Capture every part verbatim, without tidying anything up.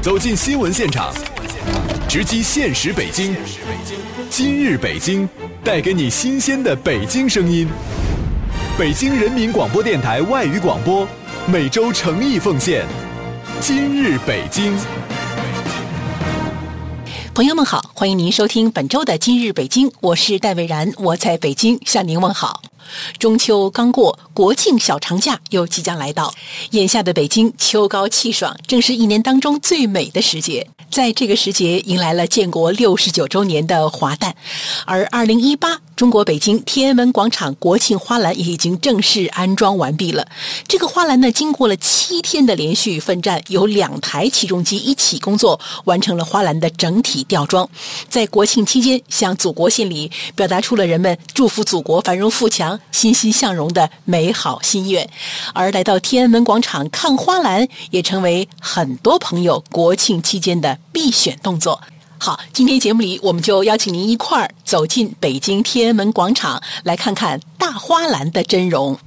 走进新闻现场，直击现实北京。今日北京，带给你新鲜的北京声音。北京人民广播电台外语广播，每周诚意奉献。今日北京。 朋友们好，欢迎您收听本周的今日北京，我是戴伟然，我在北京向您问好。中秋刚过，国庆小长假又即将来到，眼下的北京秋高气爽，正是一年当中最美的时节。在这个时节迎来了建国六十九周年的华诞，而二零一八中国北京天安门广场国庆花篮也已经正式安装完毕了。这个花篮呢，经过了七天的连续奋战，有两台起重机一起工作，完成了花篮的整体吊装。在国庆期间，向祖国献礼，表达出了人们祝福祖国繁荣富强、欣欣向荣的美好心愿。而来到天安门广场看花篮，也成为很多朋友国庆期间的必选动作。好，今天节目里我们就邀请您一块儿走进北京天安门广场，来看看大花篮的真容。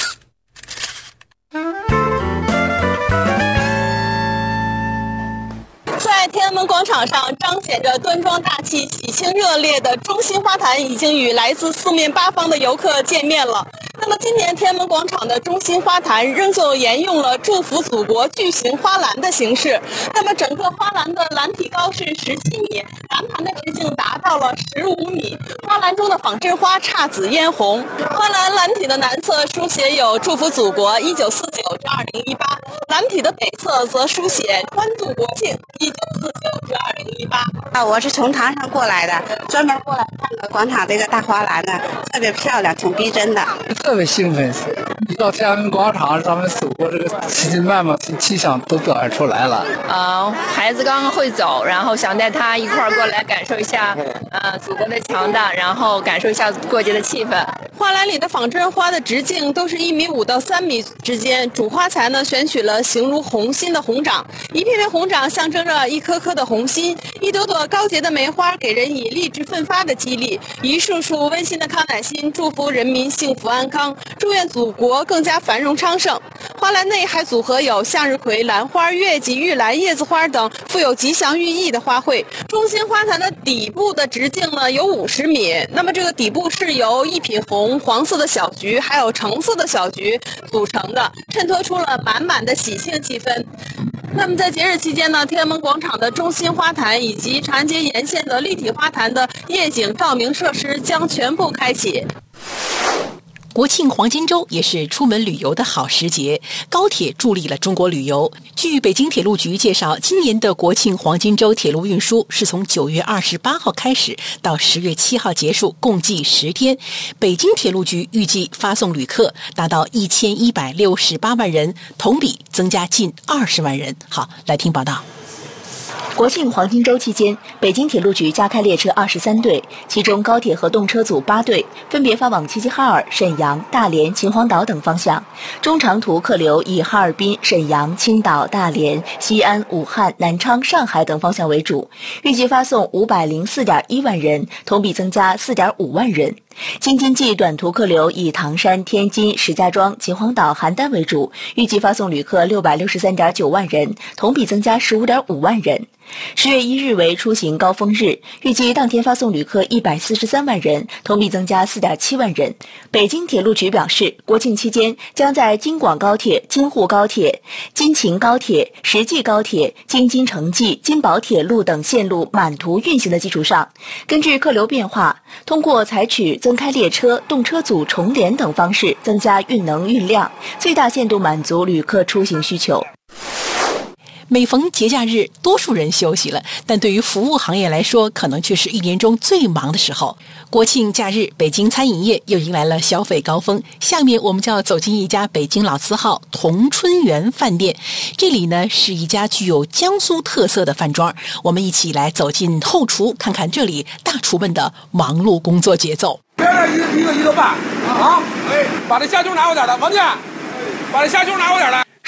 在天安门广场上彰显着端庄大气、喜庆热烈的中心花坛已经与来自四面八方的游客见面了。那么今年天安门广场的中心花坛仍旧沿用了祝福祖国巨型花篮的形式。那么整个花篮的篮体高是十七米，篮盘的直径达到了十五米。花篮中的仿真花姹紫嫣红，花篮篮体的南侧书写有祝福祖国一九四九至二零一八，篮体的北侧则书写欢度国庆一九四九至二零一八。 啊，我是从唐山过来的，专门过来看的广场这个大花篮呢，特别漂亮，挺逼真的。 特别兴奋，一到天安门广场，咱们祖国这个气劲脉脉气象都表现出来了。 呃，孩子刚刚会走，然后想带他一块儿过来感受一下，呃，祖国的强大，然后感受一下过节的气氛。 花篮里的仿真花的直径都是一米五到三米之间，主花材呢选取了形如红心的红掌，一片片红掌象征着一颗颗的红心，一朵朵高洁的梅花给人以励志奋发的激励，一束束温馨的康乃馨祝福人民幸福安康，祝愿祖国更加繁荣昌盛。花篮内还组合有向日葵、兰花、月季、玉兰、叶子花等富有吉祥寓意的花卉。中心花坛的底部的直径呢有五十米，那么这个底部是由一品红、黄色的小菊还有橙色的小菊组成的，衬托出了满满的喜庆气氛。那么在节日期间呢，天安门广场的中心花坛以及长安街沿线的立体花坛的夜景照明设施将全部开启。 国庆黄金周也是出门旅游的好时节，高铁助力了中国旅游。据北京铁路局介绍，今年的国庆黄金周铁路运输是从九月二十八号开始到十月七号结束，共计十天。北京铁路局预计发送旅客达到一千一百六十八万人，同比增加近二十万人。好，来听报道。 国庆黄金周期间，北京铁路局加开列车二十三对，其中高铁和动车组八对，分别发往齐齐哈尔、沈阳、大连、秦皇岛等方向。中长途客流以哈尔滨、沈阳、青岛、大连、西安、武汉、南昌、上海等方向为主，预计发送五百零四点一万人，同比增加四点五万人。京津冀短途客流以唐山、天津、石家庄、秦皇岛、邯郸为主，预计发送旅客六百六十三点九万人，同比增加十五点五万人。十月一日为出行高峰日，预计当天发送旅客一百四十三万人，同比增加四点七万人。北京铁路局表示，国庆期间将在京广高铁、京沪高铁、京秦高铁、实际高铁、京津城际、京宝铁路等线路满途运行的基础上，根据客流变化，通过采取增开列车、动车组重联等方式增加运能运量，最大限度满足旅客出行需求。 每逢节假日，多数人休息了，但对于服务行业来说，可能却是一年中最忙的时候。国庆假日，北京餐饮业又迎来了消费高峰。下面我们就要走进一家北京老字号同春园饭店，这里呢是一家具有江苏特色的饭庄。我们一起来走进后厨，看看这里大厨们的忙碌工作节奏。 这一个一个一个半啊！哎，把这虾球拿过点来，王健，把这虾球拿过点来。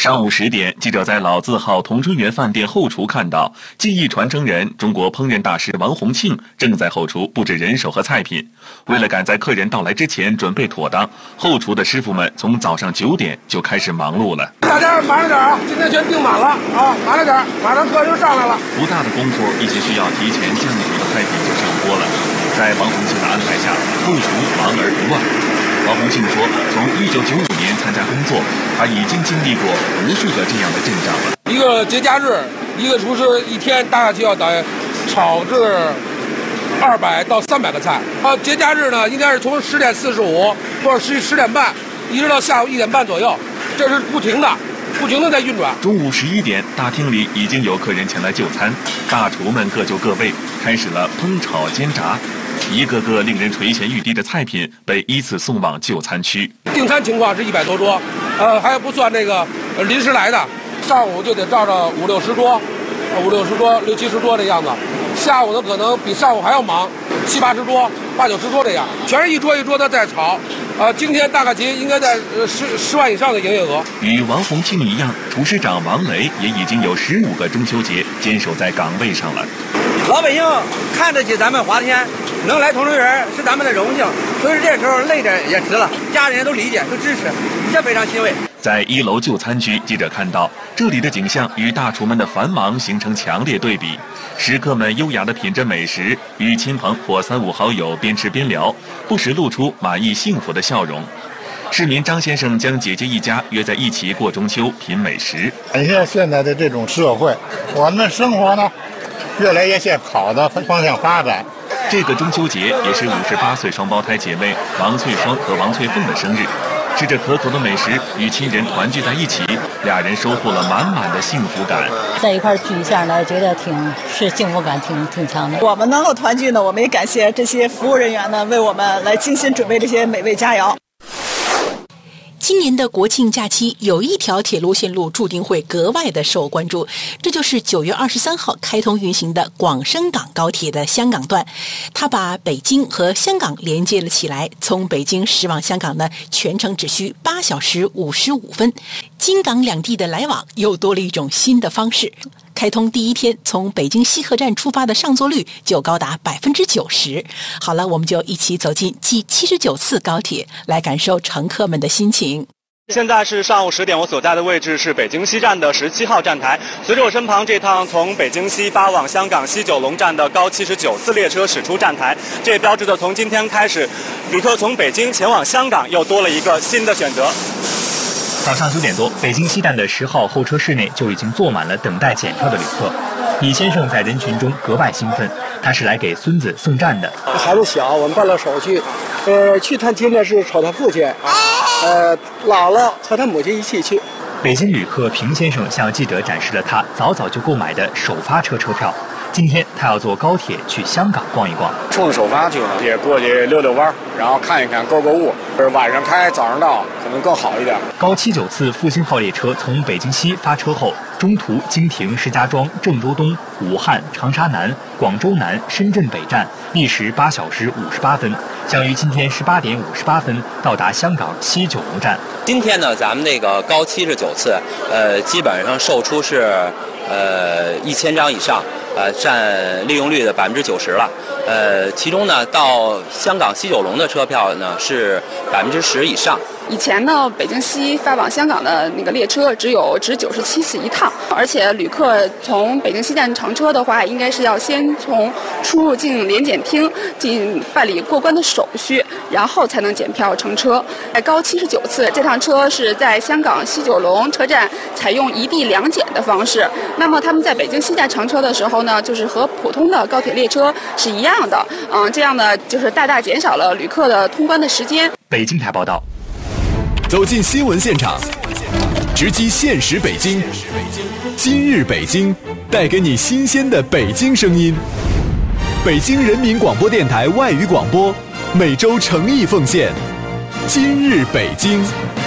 上午十点，记者在老字号同春园饭店后厨看到，技艺传承人、中国烹饪大师王洪庆正在后厨布置人手和菜品。为了赶在客人到来之前准备妥当，后厨的师傅们从早上九点就开始忙碌了。 大家马上点啊，今天全订满了啊，马上点，马上客人就上来了。 不大的功夫，一些需要提前降煮的菜品就上锅了。在王洪庆的安排下，后厨忙而不乱。王洪庆说，从一九九五年参加工作，他已经经历过无数个这样的阵仗了。 一个节假日，一个厨师一天大概就要得炒制二百到三百个菜。啊，节假日呢，应该是从十点四十五或者十十点半，一直到下午一点半左右，这是不停的。不停地在运转。 中午十一点，大厅里已经有客人前来就餐，大厨们各就各位，开始了烹炒煎炸。一个个令人垂涎欲滴的菜品被依次送往就餐区。 订餐情况是一百多桌，呃，还不算那个临时来的，上午就得照着五六十桌，五六十桌、六七十桌的样子。下午呢，可能比上午还要忙，七八十桌、八九十桌这样，全是一桌一桌的在炒。呃，今天大概其应该在呃十十万以上的营业额。 与王洪庆一样，厨师长王雷也已经有十五个中秋节坚守在岗位上了。 老百姓看得起咱们华天，能来同春园是咱们的荣幸，所以这时候累着也值了，家人都理解都支持，这非常欣慰。 在一楼就餐区，记者看到这里的景象与大厨们的繁忙形成强烈对比。食客们优雅地品着美食，与亲朋或三五好友边吃边聊，不时露出满意幸福的笑容。市民张先生将姐姐一家约在一起过中秋，品美食。 感谢现在的这种社会，我们生活呢越来越向好的方向发展。 这个中秋节也是五十八岁双胞胎姐妹王翠双和王翠凤的生日。吃着可口的美食，与亲人团聚在一起，俩人收获了满满的幸福感。 在一块聚一下呢，觉得挺是幸福感挺挺强的。 我们能够团聚呢，我们也感谢这些服务人员呢，为我们来精心准备这些美味佳肴。 今年的国庆假期，有一条铁路线路注定会格外的受关注，这就是九月二十三号开通运行的广深港高铁的香港段。它把北京和香港连接了起来，从北京驶往香港呢，全程只需八小时五十五分。京港两地的来往又多了一种新的方式。开通第一天，从北京西河站出发的上座率就高达百分之九十。好了，我们就一起走进第七十九次高铁，来感受乘客们的心情。 现在是上午十点，我所在的位置是北京西站的十七号站台。随着我身旁这趟从北京西发往香港西九龙站的高七十九次列车驶出站台，这也标志着从今天开始，旅客从北京前往香港又多了一个新的选择。 早上九点多，北京西站的十号候车室内就已经坐满了等待检票的旅客。李先生在人群中格外兴奋，他是来给孙子送站的。 孩子小，我们办了手续，呃，去探亲呢是瞅他父亲，呃，姥姥和他母亲一起去。 北京旅客平先生向记者展示了他早早就购买的首发车车票。今天他要坐高铁去香港逛一逛， 冲首发去了，也过去溜溜弯，然后看一看，购购物。晚上开，早上到，可能更好一点。 高七九次复兴号列车从北京西发车后，中途经停石家庄、郑州东、武汉、长沙南、广州南、深圳北站，历时八小时五十八分，将于今天十八点五十八分到达香港西九龙站。 今天呢，咱们那个高七十九次，呃，基本上售出是呃一千张以上。呃，占利用率的百分之九十了。呃，其中呢，到香港西九龙的车票呢是百分之十以上。 以前呢，北京西发往香港的那个列车只有值九十七次一趟，而且旅客从北京西站乘车的话，应该是要先从出入境联检厅进办理过关的手续，然后才能检票乘车。在高七十九次，这趟车是在香港西九龙车站采用一地两检的方式。那么他们在北京西站乘车的时候呢，就是和普通的高铁列车是一样的。嗯，这样呢，就是大大减少了旅客的通关的时间。 北京台报道。 走进新闻现场，直击现实北京。今日北京，带给你新鲜的北京声音。北京人民广播电台外语广播，每周诚意奉献。今日北京。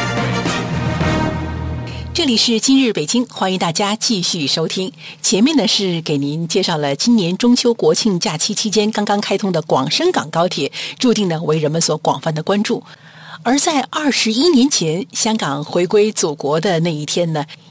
这里是今日北京，欢迎大家继续收听。前面呢是给您介绍了今年中秋国庆假期期间刚刚开通的广深港高铁，注定呢为人们所广泛的关注。而在二十一年前，香港回归祖国的那一天呢，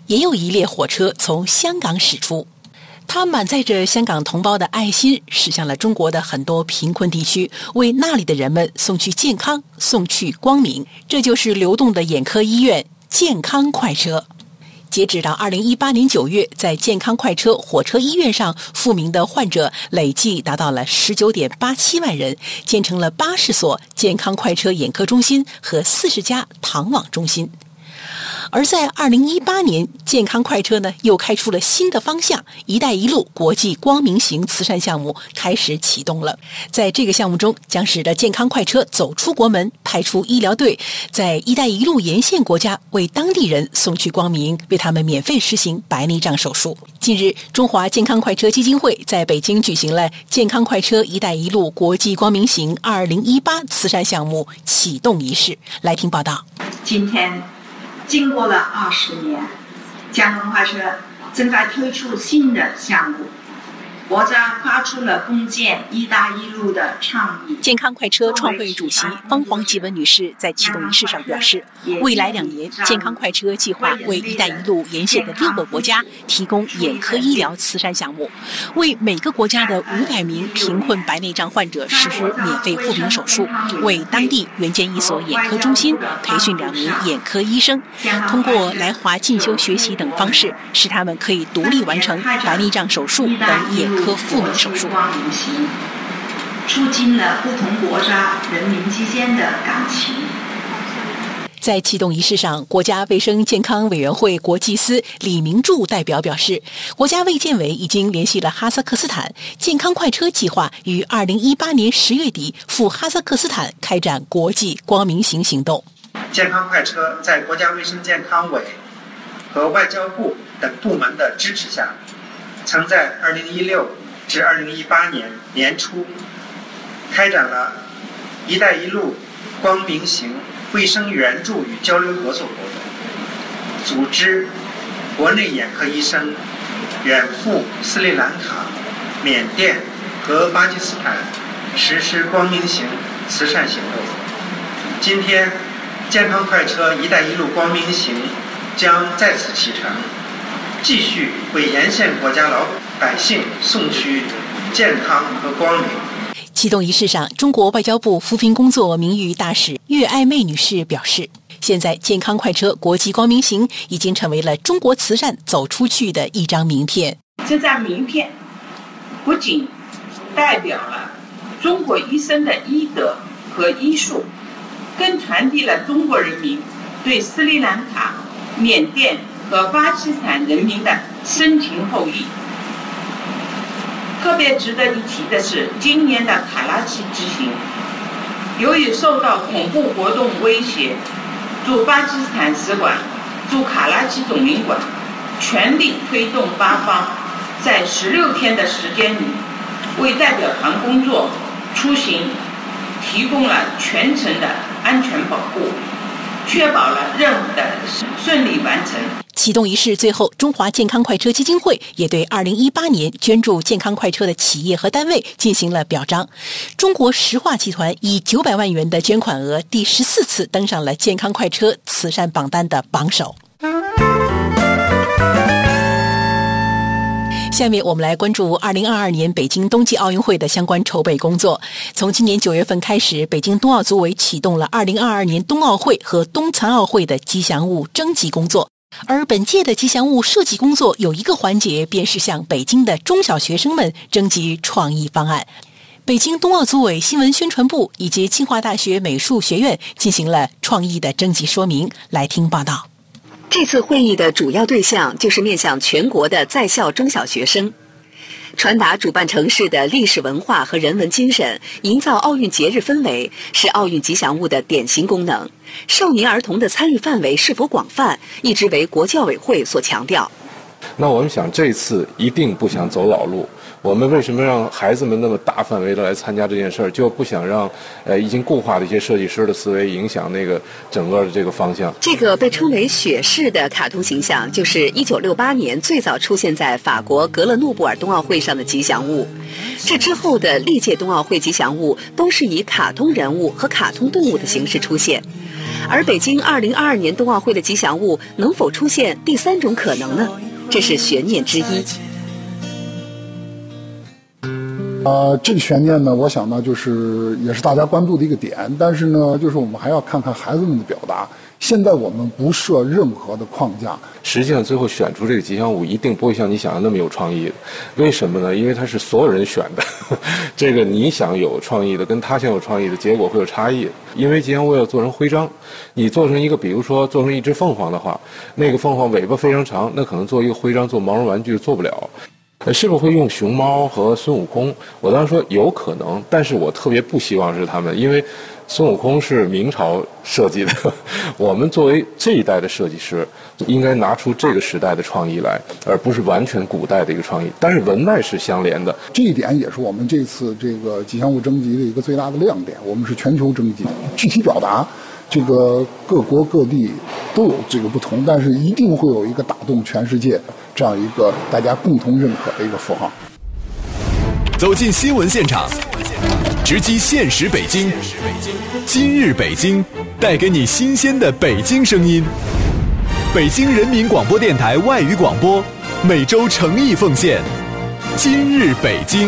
也有一列火车从香港驶出。它满载着香港同胞的爱心，驶向了中国的很多贫困地区，为那里的人们送去健康，送去光明。这就是流动的眼科医院健康快车。截止到二零一八年九月，在健康快车火车医院上复明的患者累计达到了十九点八七万人，建成了八十所健康快车眼科中心和四十家糖网中心。而在二零一八年，健康快车呢又开出了新的方向，一带一路国际光明行慈善项目开始启动了。在这个项目中，将使得健康快车走出国门，派出医疗队，在一带一路沿线国家为当地人送去光明，为他们免费实行白内障手术。近日，中华健康快车基金会在北京举行了健康快车一带一路国际光明行二零一八慈善项目启动仪式。来听报道。 今天经过了二十年，健康快车正在推出新的项目，国家发出了共建“一带一路”的倡议。 健康快车创会主席方黄吉文女士在启动仪式上表示，未来两年，健康快车计划为“一带一路”沿线的六个国家提供眼科医疗慈善项目，为每个国家的五百名贫困白内障患者实施免费复明手术，为当地援建一所眼科中心，培训两名眼科医生，通过来华进修学习等方式，使他们可以独立完成白内障手术等眼科复明手术， 促进了不同国家人民之间的感情。 在启动仪式上，国家卫生健康委员会国际司李明柱代表表示，国家卫健委已经联系了哈萨克斯坦，健康快车计划于二零一八年十月底赴哈萨克斯坦开展国际光明行行动。 健康快车在国家卫生健康委和外交部等部门的支持下，曾在二零一六至二零一八年年初开展了“一带一路”光明行卫生援助与交流合作活动，组织国内眼科医生远赴斯里兰卡、缅甸和巴基斯坦实施光明行慈善行动。今天，健康快车“一带一路”光明行将再次启程，继续为沿线国家老百姓送去健康和光明。 启动仪式上，中国外交部扶贫工作名誉大使岳爱妹女士表示，现在健康快车国际光明行已经成为了中国慈善走出去的一张名片。 这张名片不仅代表了中国医生的医德和医术，更传递了中国人民对斯里兰卡、缅甸和巴基斯坦人民的深情厚谊。特别值得一提的是，今年的卡拉奇之行，由于受到恐怖活动威胁，驻巴基斯坦使馆、驻卡拉奇总领馆全力推动巴方在十六天的时间里，为代表团工作出行提供了全程的安全保护，确保了任务的顺利完成。 启动仪式最后，中华健康快车基金会也对二零一八年捐助健康快车的企业和单位进行了表彰。中国石化集团以九百万元的捐款额，第十四次登上了健康快车慈善榜单的榜首。下面我们来关注二零二二年北京冬季奥运会的相关筹备工作。从今年九月份开始，北京冬奥组委启动了二零二二年冬奥会和冬残奥会的吉祥物征集工作。而本届的吉祥物设计工作有一个环节，便是向北京的中小学生们征集创意方案。北京冬奥组委新闻宣传部以及清华大学美术学院进行了创意的征集说明。来听报道。 这次会议的主要对象就是面向全国的在校中小学生，传达主办城市的历史文化和人文精神，营造奥运节日氛围，是奥运吉祥物的典型功能。少年儿童的参与范围是否广泛，一直为国教委会所强调。 那我们想这次一定不想走老路，我们为什么让孩子们那么大范围的来参加这件事儿，就不想让呃已经固化的一些设计师的思维影响那个整个的这个方向。 这个被称为雪士的卡通形象，就是一九六八年最早出现在法国格勒诺布尔冬奥会上的吉祥物。这之后的历届冬奥会吉祥物都是以卡通人物和卡通动物的形式出现。 而北京二零二二年冬奥会的吉祥物能否出现第三种可能呢？这是悬念之一。 呃，这个悬念呢，我想呢，就是也是大家关注的一个点。但是呢，就是我们还要看看孩子们的表达。现在我们不设任何的框架。 实际上，最后选出这个吉祥物，一定不会像你想的那么有创意的。为什么呢？因为它是所有人选的。这个你想有创意的，跟他想有创意的结果会有差异。因为吉祥物要做成徽章，你做成一个，比如说做成一只凤凰的话，那个凤凰尾巴非常长，那可能做一个徽章做毛绒玩具做不了。是不是会用熊猫和孙悟空？我当时说有可能，但是我特别不希望是他们，因为孙悟空是明朝设计的，我们作为这一代的设计师，应该拿出这个时代的创意来，而不是完全古代的一个创意。但是文脉是相连的， 这一点也是我们这次这个吉祥物征集的一个最大的亮点。我们是全球征集，具体表达这个各国各地都有这个不同，但是一定会有一个打动全世界这样一个大家共同认可的一个符号。 走进新闻现场，直击现实北京。今日北京，带给你新鲜的北京声音。北京人民广播电台外语广播，每周诚意奉献。今日北京。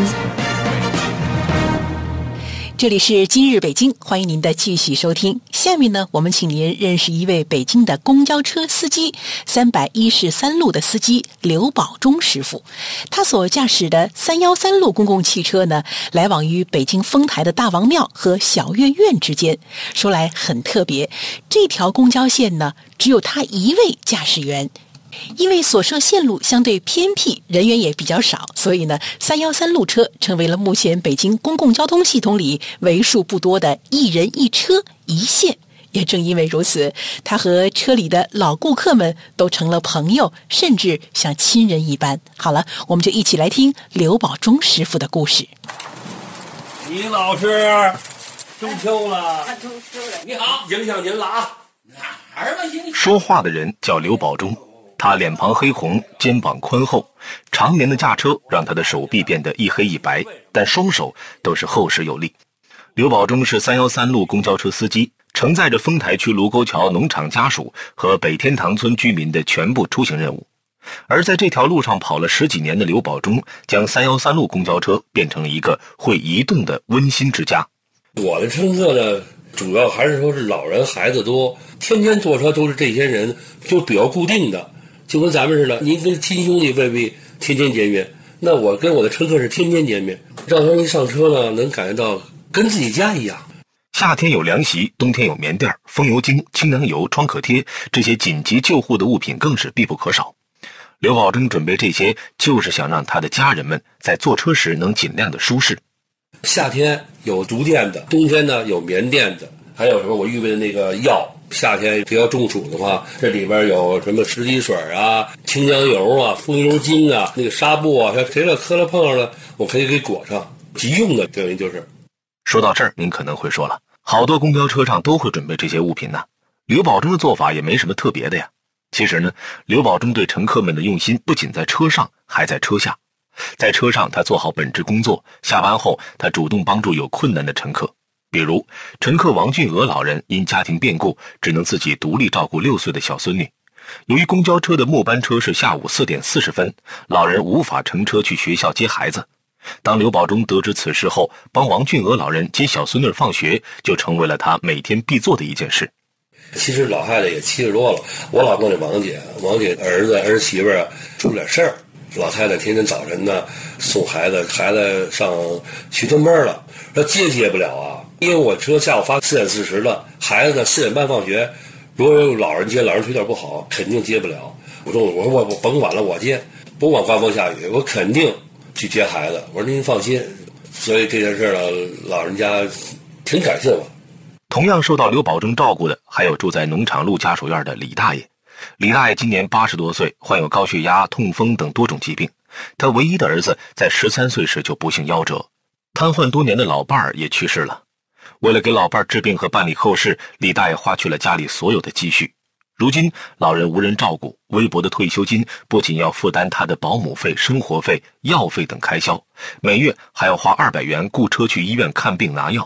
这里是今日北京，欢迎您的继续收听。下面呢，我们请您认识一位北京的公交车司机，三百一十三路的司机刘宝忠师傅。他所驾驶的三一三路公共汽车呢，来往于北京丰台的大王庙和小院院之间。说来很特别，这条公交线呢，只有他一位驾驶员。因为所设线路相对偏僻，人员也比较少，所以呢，三一三路车成为了目前北京公共交通系统里为数不多的一人一车一线。也正因为如此，他和车里的老顾客们都成了朋友，甚至像亲人一般。好了，我们就一起来听刘宝忠师傅的故事。 李老师，中秋了，中秋了，你好，影响您了啊！哪儿吧？ 说话的人叫刘宝忠。他脸庞黑红，肩膀宽厚，常年的驾车让他的手臂变得一黑一白，但双手都是厚实有力。刘宝忠是三一三路公交车司机，承载着丰台区卢沟桥农场家属和北天堂村居民的全部出行任务。而在这条路上跑了十几年的刘宝忠，将三一三路公交车变成了一个会移动的温馨之家。 我的乘客呢，主要还是说是老人孩子多，天天坐车都是这些人，就比较固定的。就跟咱们似的，您跟亲兄弟未必天天见面，那我跟我的乘客是天天见面，让他们一上车呢，能感觉到跟自己家一样。 夏天有凉席，冬天有棉垫、风油精、清凉油、创可贴，这些紧急救护的物品更是必不可少。刘宝忠准备这些，就是想让他的家人们在坐车时能尽量的舒适。 夏天有竹垫子，冬天呢有棉垫子，还有什么我预备的那个药。夏天比较中暑的话，这里边有什么十滴水啊、清凉油啊、风油精啊、那个纱布啊，谁了磕了碰上了，我可以给裹上。急用的等于就是。 说到这儿，您可能会说了，好多公交车上都会准备这些物品呢。刘宝忠的做法也没什么特别的呀。其实呢，刘宝忠对乘客们的用心不仅在车上，还在车下。在车上，他做好本职工作，下班后，他主动帮助有困难的乘客。比如乘客王俊娥老人因家庭变故只能自己独立照顾六岁的小孙女，由于公交车的末班车是下午四点四十分，老人无法乘车去学校接孩子。当刘宝忠得知此事后，帮王俊娥老人接小孙女放学就成为了他每天必做的一件事。 其实老太太也七十多了，我老公这王姐王姐儿子儿媳妇啊出点事儿，老太太天天早晨呢送孩子，孩子上学前班了，说接接不了啊，因为我车下午发四点四十了，孩子呢四点半放学，如果有老人接，老人腿脚不好，肯定接不了。我说我说我我甭管了，我接，不管刮风下雨，我肯定去接孩子。我说您放心，所以这件事呢，老人家挺感谢我。 同样受到刘宝忠照顾的，还有住在农场路家属院的李大爷。李大爷今年八十多岁，患有高血压、痛风等多种疾病。他唯一的儿子在十三岁时就不幸夭折，瘫痪多年的老伴儿也去世了。为了给老伴儿治病和办理后事，李大爷花去了家里所有的积蓄。如今老人无人照顾，微薄的退休金不仅要负担他的保姆费、生活费、药费等开销，每月还要花二百元雇车去医院看病拿药。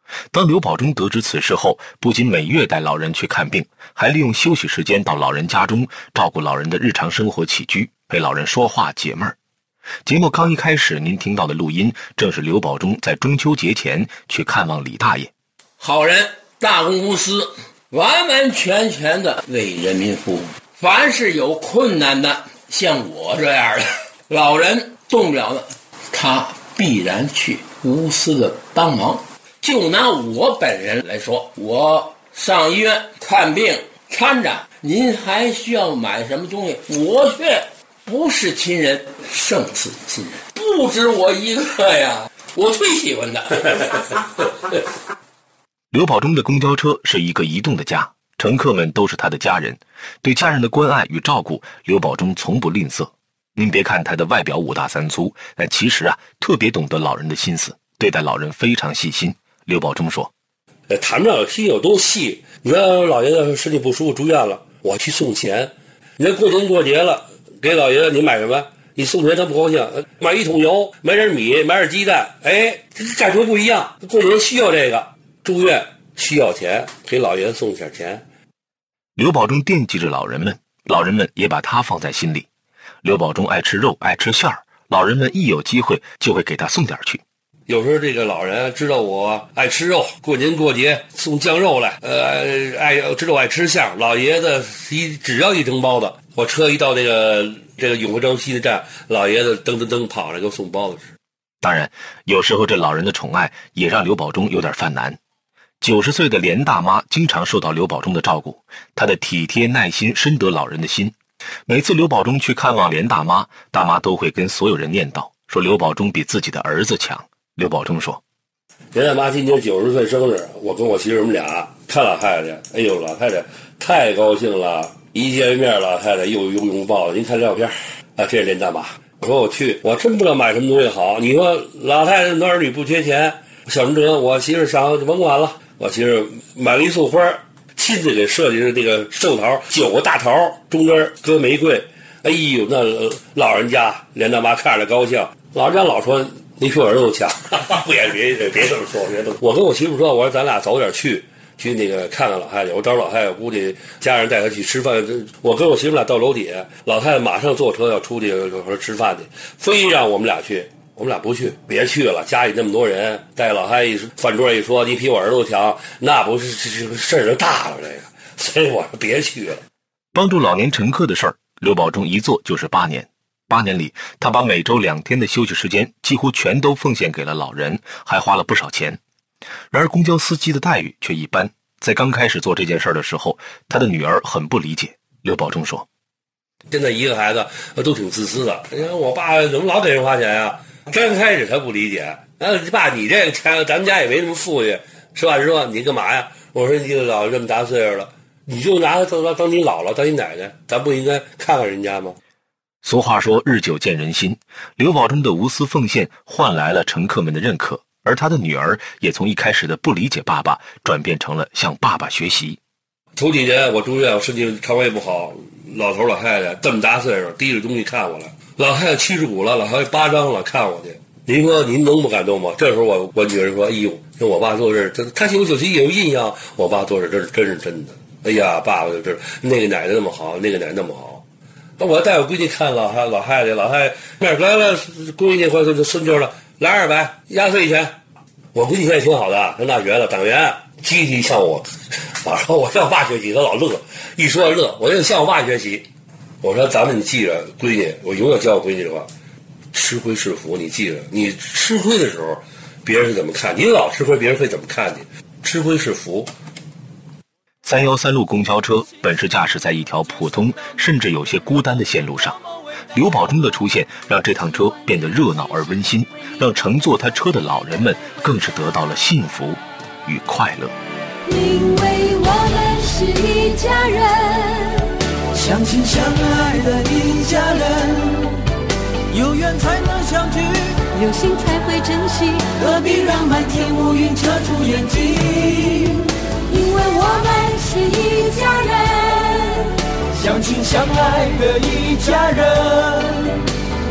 当刘保忠得知此事后，不仅每月带老人去看病，还利用休息时间到老人家中照顾老人的日常生活起居，陪老人说话解闷儿。节目刚一开始，您听到的录音正是刘保忠在中秋节前去看望李大爷。 好人，大公无私，完完全全的为人民服务。凡是有困难的，像我这样的老人动不了的，他必然去无私的帮忙。就拿我本人来说，我上医院看病参展，您还需要买什么东西，我却不是亲人胜似亲人，不止我一个呀，我最喜欢的。 刘保忠的公交车是一个移动的家，乘客们都是他的家人，对家人的关爱与照顾，刘保忠从不吝啬。您别看他的外表五大三粗，但其实啊，特别懂得老人的心思，对待老人非常细心。刘保忠说： 谈不上心有多细，你看老爷子身体不舒服住院了，我去送钱。你看过年过节了，给老爷子你买什么？你送钱他不高兴，买一桶油，买点米，买点鸡蛋，哎，这感觉不一样。过年需要这个，住院需要钱，给老爷子送点钱。 刘保忠惦记着老人们，老人们也把他放在心里。刘保忠爱吃肉，爱吃馅儿，老人们一有机会就会给他送点去。 有时候这个老人知道我爱吃肉，过年过节送酱肉来，呃，爱知道我爱吃馅儿，老爷子一只要一蒸包子，我车一到这个这个永和城西的站，老爷子噔噔噔跑来给我送包子吃。 当然，有时候这老人的宠爱也让刘保忠有点犯难。九十岁的连大妈经常受到刘保忠的照顾，她的体贴耐心深得老人的心。每次刘保忠去看望连大妈，大妈都会跟所有人念叨，说刘保忠比自己的儿子强。刘保忠说： 连大妈今年九十岁生日，我跟我媳妇儿我们俩看老太太，哎呦，老太太太高兴了，一见面老太太又拥拥抱了。您看这照片啊，这是连大妈。我说我去，我真不知道买什么东西好。你说老太太那儿女不缺钱，小陈哲，我媳妇儿上文馆了，我媳妇儿买了一束花，亲自给设计的这个寿桃，九个大桃中间搁玫瑰。哎呦，那老人家连大妈看着高兴，老人家老说。你比我儿子都强，不也别别别这么说，别这么。我跟我媳妇说，我说咱俩早点去，去那个看看老太太。我找老太太，估计家人带她去吃饭。我跟我媳妇俩到楼底下，老太太马上坐车要出去说吃饭去，非让我们俩去，我们俩不去，别去了，家里那么多人，带老太太一饭桌一说，你比我儿子都强，那不是这这事儿就大了这个，所以我说别去了。 帮助老年乘客的事儿，刘保忠一做就是八年。八年里，他把每周两天的休息时间几乎全都奉献给了老人，还花了不少钱。然而公交司机的待遇却一般。在刚开始做这件事的时候，他的女儿很不理解。刘保忠说： 现在一个孩子都挺自私的，你看我爸怎么老给人花钱啊？刚开始他不理解，啊，爸你这个钱咱们家也没什么富裕，实话实说，你干嘛呀？我说你老这么大岁数了，你就拿他当当你姥姥当你奶奶，咱不应该看看人家吗？ 俗话说日久见人心，刘保忠的无私奉献换来了乘客们的认可，而他的女儿也从一开始的不理解爸爸转变成了向爸爸学习。 头几年我住院，我身体肠胃不好，老头老太太这么大岁数提着东西看我来，老太太七十五了，老太太八张了看我去，您说您能不感动吗？这时候我我女儿说：“哎呦，跟我爸做事，他他有有些有印象，我爸做事真是真是真的。哎呀，爸爸就知道那个奶奶那么好，那个奶奶那么好。”那我带我闺女看老太老太太，老太太面来了，闺女或者孙女了，来二百压岁钱。我闺女现在挺好的，上大学了，党员，积极向我。我说我向我爸学习，他老乐，一说乐，我就向我爸学习。我说咱们你记着，闺女，我永远教我闺女的话，吃亏是福，你记着，你吃亏的时候，别人是怎么看你？老吃亏，别人会怎么看你？吃亏是福。 三幺三路公交车本是驾驶在一条普通甚至有些孤单的线路上，刘保忠的出现让这趟车变得热闹而温馨，让乘坐他车的老人们更是得到了幸福与快乐。 因为我们是一家人，相亲相爱的一家人，有缘才能相聚，有心才会珍惜，何必让满天乌云遮住眼睛？因为我们是一家人，相亲相爱的一家人，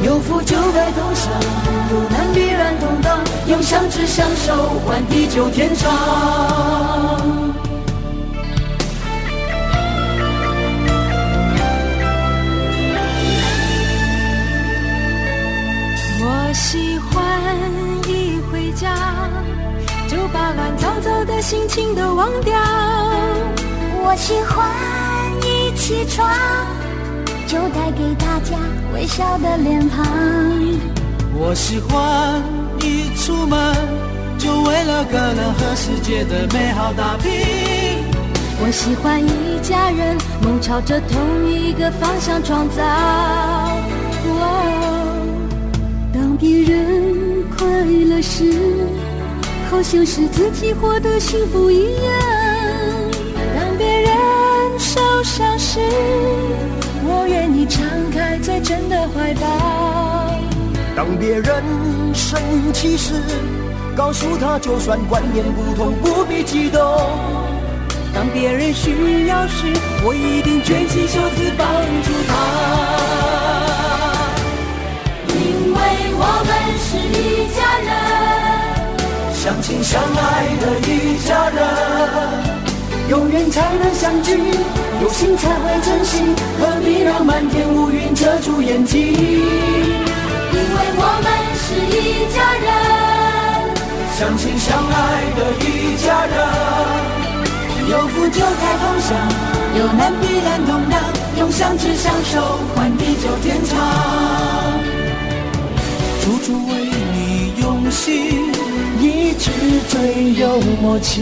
有福就该同享，有难必然同当，用相知相守换地久天长。 我喜欢一回家就把乱糟糟的心情都忘掉， 我喜欢一起床就带给大家微笑的脸庞， 我喜欢一出门就为了可能和世界的美好打拼， 我喜欢一家人梦朝着同一个方向创造，当别人快乐时好像是自己获得幸福一样，当别人受伤时我愿意敞开最真的怀抱， 当别人生气时告诉他就算观念不同不必激动，当别人需要时我一定卷起袖子帮助他， 因为我们是一家人， 相亲相爱的一家人，有缘才能相聚，有心才会珍惜，何必让漫天乌云遮住眼睛， 因为我们是一家人， 相亲相爱的一家人，有福就该同享，有难必然同当，用相知相守换地久天长，处处为你用心，一直最有默契，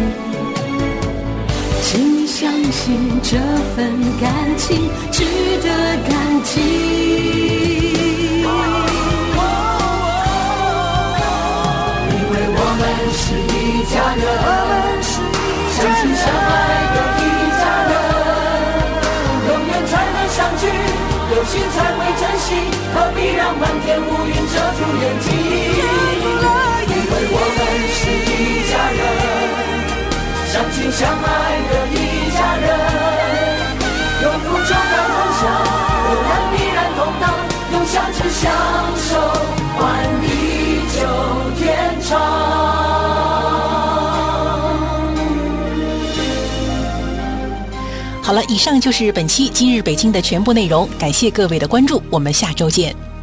请相信这份感情值得感激， 因为我们是一家人，相亲相爱的一家人，有缘才能相聚，有心才会珍惜，何必让漫天乌云遮住眼睛，因为我们是一家人，相亲相爱的一家人，有福就该同享，有难必然同当，用相知相守换地久天长。 好了，以上就是本期今日北京的全部内容，感谢各位的关注，我们下周见。